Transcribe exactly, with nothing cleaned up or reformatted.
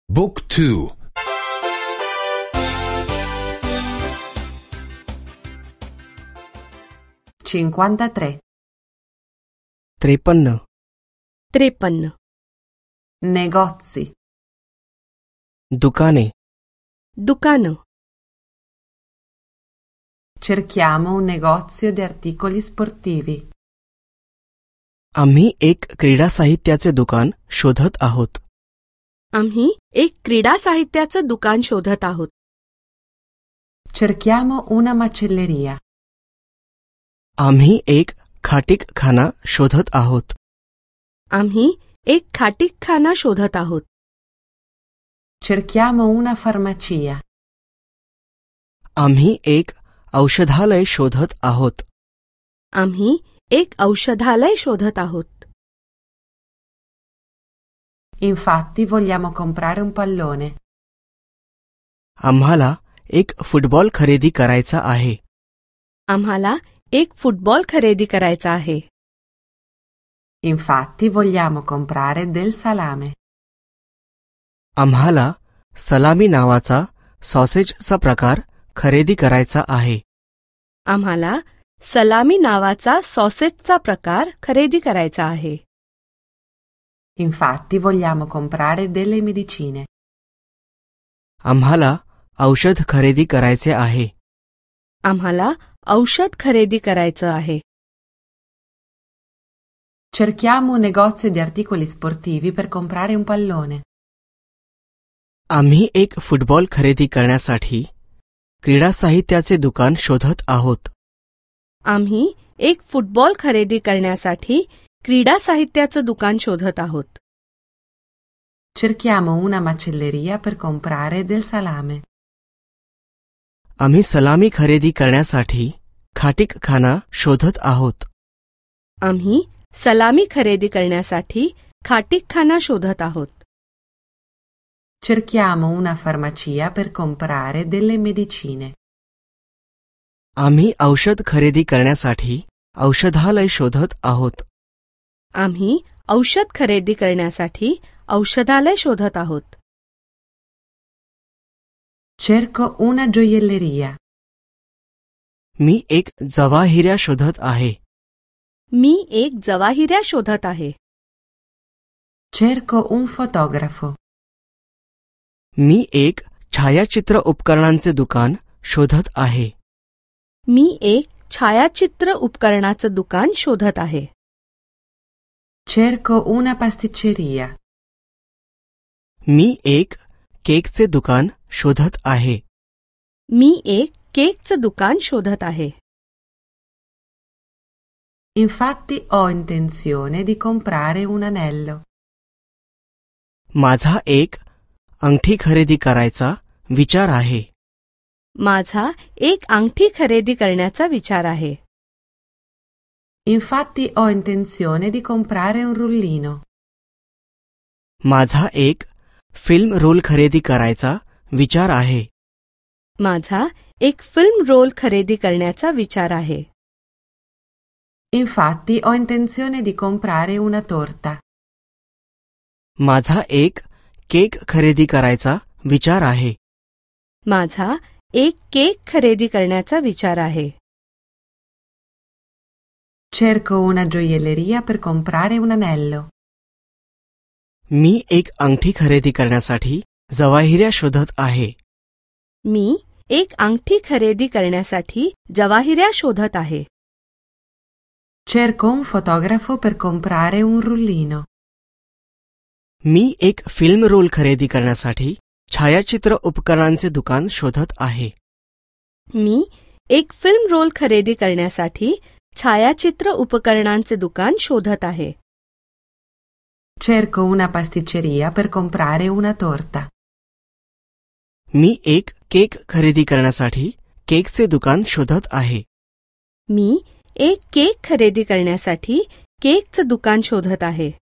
Book two. cinquantatré. त्रेपन्न त्रेपन्न Negozi. दुकाने दुकानं. Cerchiamo un negozio di articoli sportivi. आम्ही एक क्रीडा साहित्याचे दुकान शोधत आहोत. आम्ही एक क्रीडा साहित्याचं दुकान शोधत आहोत. Cerchiamo una macelleria. आम्ही एक खाटीकखाना शोधत आहोत. आम्ही एक खाटीकखाना शोधत आहोत. Cerchiamo una farmacia. आम्ही एक औषधालय शोधत आहोत. आम्ही एक औषधालय शोधत आहोत. Infatti vogliamo comprare un pallone. आम्हाला एक फुटबॉल खरेदी करायचा आहे. आम्हाला एक फुटबॉल खरेदी करायचा आहे. Infatti vogliamo comprare del salame. आम्हाला सलामी नावाचा सॉसेजचा प्रकार खरेदी करायचा आहे. आम्हाला सलामी नावाचा सॉसेजचा प्रकार खरेदी करायचा आहे. Infatti vogliamo comprare delle medicine. आम्हाला औषध खरेदी करायचे आहे. आम्हाला औषध खरेदी करायचं आहे. Cerchiamo un negozio di articoli sportivi per comprare un pallone. आम्ही एक फुटबॉल खरेदी करण्यासाठी क्रीडा साहित्याचे दुकान शोधत आहोत. आम्ही एक फुटबॉल खरेदी करण्यासाठी क्रीडा साहित्याचं दुकान शोधत आहोत. Cerchiamo una macelleria per comprare del salame. आम्ही सलामी खरेदी करण्यासाठी खाटीकखाना शोधत आहोत. आम्ही सलामी खरेदी करण्यासाठी खाटीकखाना शोधत आहोत. Cerchiamo una farmacia per comprare delle medicine. आम्ही औषध खरेदी करण्यासाठी औषधालय शोधत आहोत. आम्ही औषध खरेदी करण्यासाठी औषधालय शोधत आहोत. Cerco una gioielleria. मी एक जवाहिऱ्या शोधत आहे. मी एक जवाहिऱ्या शोधत आहे. Cerco un fotografo. मी एक छायाचित्र उपकरणांचे दुकान शोधत आहे. मी एक छायाचित्र उपकरणाचं दुकान शोधत आहे. Cerco una pasticceria. मी एक केकचे दुकान शोधत आहे. मी एक केकचं दुकान शोधत आहे. Infatti ho intenzione di comprare un anello. माझा एक अंगठी खरेदी करायचा विचार आहे. माझा एक अंगठी खरेदी करण्याचा विचार आहे. Infatti ho intenzione di comprare un rullino. माझा एक फिल्म रोल खरेदी करायचा विचार आहे. माझा एक फिल्म रोल खरेदी करण्याचा विचार आहे. Infatti ho intenzione di comprare una torta. माझा एक केक खरेदी करायचा विचार आहे. माझा एक केक खरेदी करण्याचा विचार आहे. Cerco una gioielleria per comprare un anello. मी एक अंगठी खरेदी करण्यासाठी जवाहिऱ्या शोधत आहे. मी एक अंगठी खरेदी करण्यासाठी जवाहिऱ्या शोधत आहे. Cerco un fotografo per comprare un rullino. मी एक फिल्म रोल खरेदी करण्यासाठी छायाचित्र उपकरणांचे दुकान शोधत आहे. मी एक फिल्म रोल खरेदी करण्यासाठी छायाचित्र उपकरणांचे दुकान शोधत आहे. Cerco una pasticceria per comprare una torta. मी एक केक खरेदी करण्यासाठी केकचे दुकान शोधत आहे. मी एक केक खरेदी करण्यासाठी केकचं दुकान शोधत आहे.